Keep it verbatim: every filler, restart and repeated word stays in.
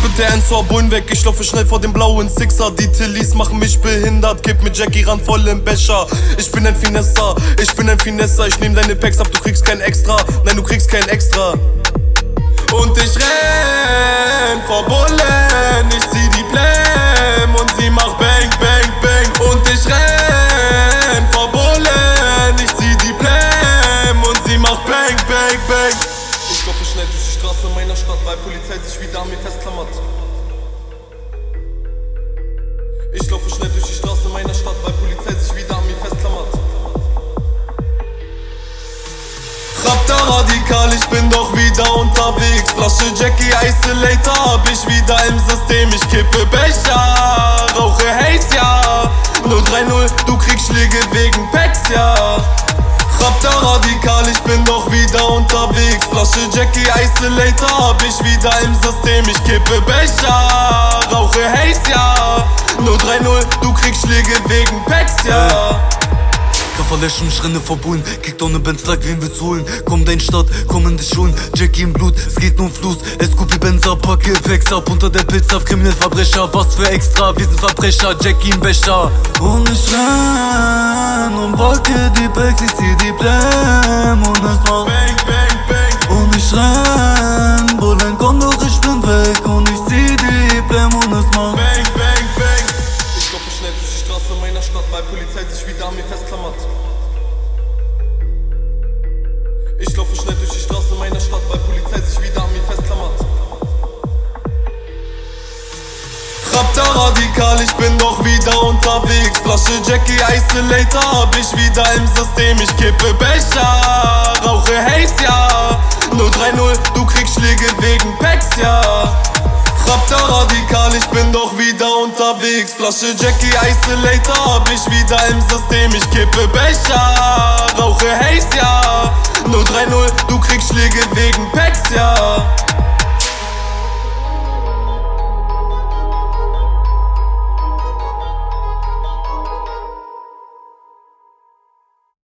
mit der Ernst Bullen weg, ich laufe schnell vor dem blauen Sixer. Die Tillies machen mich behindert, gib mit Jackie ran voll im Becher. Ich bin ein Finesser, ich bin ein Finesser. Ich nehm deine Packs ab, du kriegst kein Extra. Nein, du kriegst kein Extra. Und ich renn vor Bullen, ich zieh die Blam und sie macht Bang, Bang, Bang. Und ich renn vor Bullen, ich zieh die Blam und sie macht Bang, Bang, Bang. Ich laufe schnell durch die Straße meiner Stadt, weil Polizei sich wieder an mir festklammert. Ich laufe schnell durch die Straße meiner Stadt, weil Polizei sich wieder an mir festklammert. Raptor radikal, ich bin doch wieder unterwegs. Flasche Jackie Isolator, hab ich wieder im System. Ich kippe Becher, rauche Haze, ja. null drei null, du kriegst Schläge wegen Packs, ja. Raptor radikal, ich bin doch wieder unterwegs. Flasche Jackie Isolator, hab ich wieder im System. Ich kippe Becher, rauche Haze, ja. null drei null, du kriegst Schläge wegen Packs, ja. Verläschen, ich renne vor Bullen, kickt ohne Benz, lag wen will's holen? Komm dein Stadt, komm in die Schulen, Jackie im Blut, es geht nur um Fluss. Scoopy Benzer, packe Packs ab, unter der Pizza, kriminell Verbrecher, was für extra, wir sind Verbrecher, Jackie im Becher. Und ich renn und packe die Packs, ich zieh die Blam und es macht Bang, Bang, Bang. Und ich renn, Bullen, komm doch, ich bin weg und ich zieh die Blam und es macht Bang, Bang, Bang. Ich laufe schnell durch die Straße meiner Stadt, weil Polizei sich wieder an mir festklammert. Ich laufe schnell durch die Straße meiner Stadt, weil Polizei sich wieder an mir festklammert. Raptor radikal, ich bin doch wieder unterwegs. Flasche Jackie Isolator, hab ich wieder im System. Ich kippe Becher, rauche Haze, ja. null drei null, du kriegst Schläge wegen Packs, ja. Raptor radikal, ich bin doch wieder unterwegs. Flasche Jackie Isolator, hab ich wieder im System. Ich kippe Becher, rauche Haze, ja. null drei null, du kriegst Schläge wegen Packs.